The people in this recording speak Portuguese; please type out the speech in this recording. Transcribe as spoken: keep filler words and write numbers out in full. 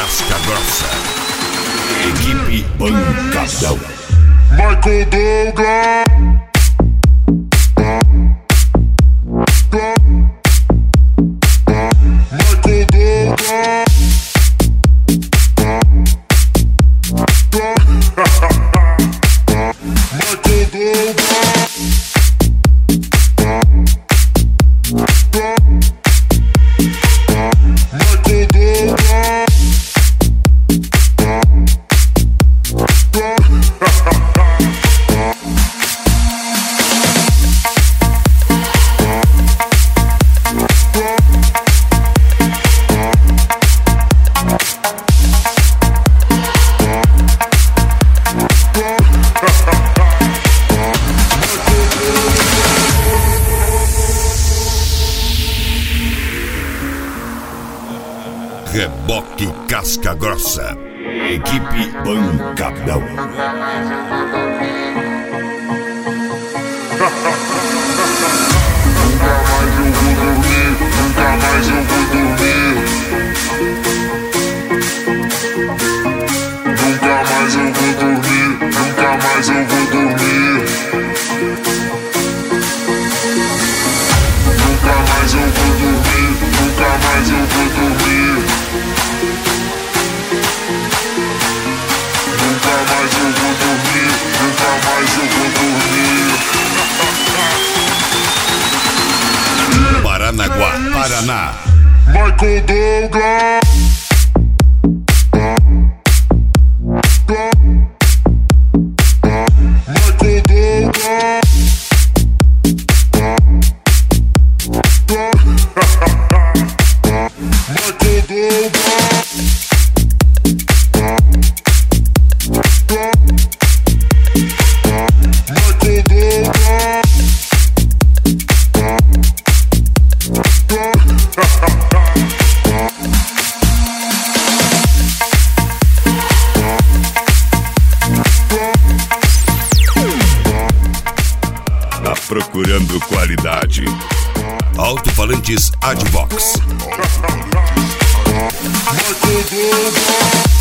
Casca Grossa. Equipe Pancadão. Michael Douglas. Reboque Casca Grossa. Equipe Pancadão. Nunca mais eu vou dormir. Nunca mais eu vou dormir. Nunca mais eu vou dormir. Nunca mais eu vou dormir. Nunca mais eu vou dormir. Nunca mais eu vou dormir. Nunca mais eu vou dormir. Paranaguá, Paraná. Michael Douglas. Michael Douglas. Michael Douglas. Michael Douglas. Tá procurando qualidade? Alto-falantes Advox. Michael Douglas.